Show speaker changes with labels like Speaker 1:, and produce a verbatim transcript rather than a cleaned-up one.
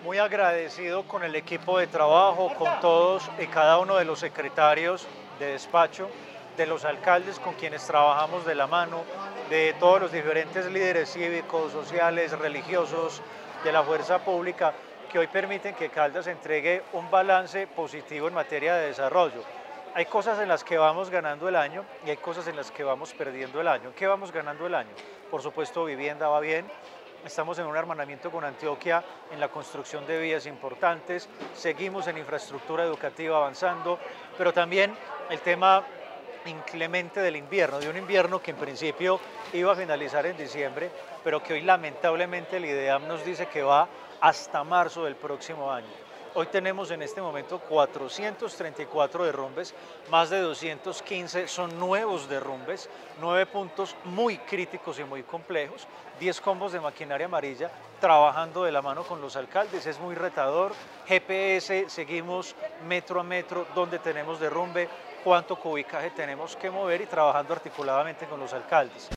Speaker 1: Muy agradecido con el equipo de trabajo, con todos y cada uno de los secretarios de despacho, de los alcaldes con quienes trabajamos de la mano, de todos los diferentes líderes cívicos, sociales, religiosos, de la fuerza pública, que hoy permiten que Caldas entregue un balance positivo en materia de desarrollo. Hay cosas en las que vamos ganando el año y hay cosas en las que vamos perdiendo el año. ¿En qué vamos ganando el año? Por supuesto, vivienda va bien. Estamos en un hermanamiento con Antioquia en la construcción de vías importantes, seguimos en infraestructura educativa avanzando, pero también el tema inclemente del invierno, de un invierno que en principio iba a finalizar en diciembre, pero que hoy lamentablemente el IDEAM nos dice que va hasta marzo del próximo año. Hoy tenemos en este momento cuatrocientos treinta y cuatro derrumbes, más de doscientos quince son nuevos derrumbes, nueve puntos muy críticos y muy complejos, diez combos de maquinaria amarilla trabajando de la mano con los alcaldes, es muy retador, G P S, seguimos metro a metro donde tenemos derrumbe, cuánto cubicaje tenemos que mover y trabajando articuladamente con los alcaldes.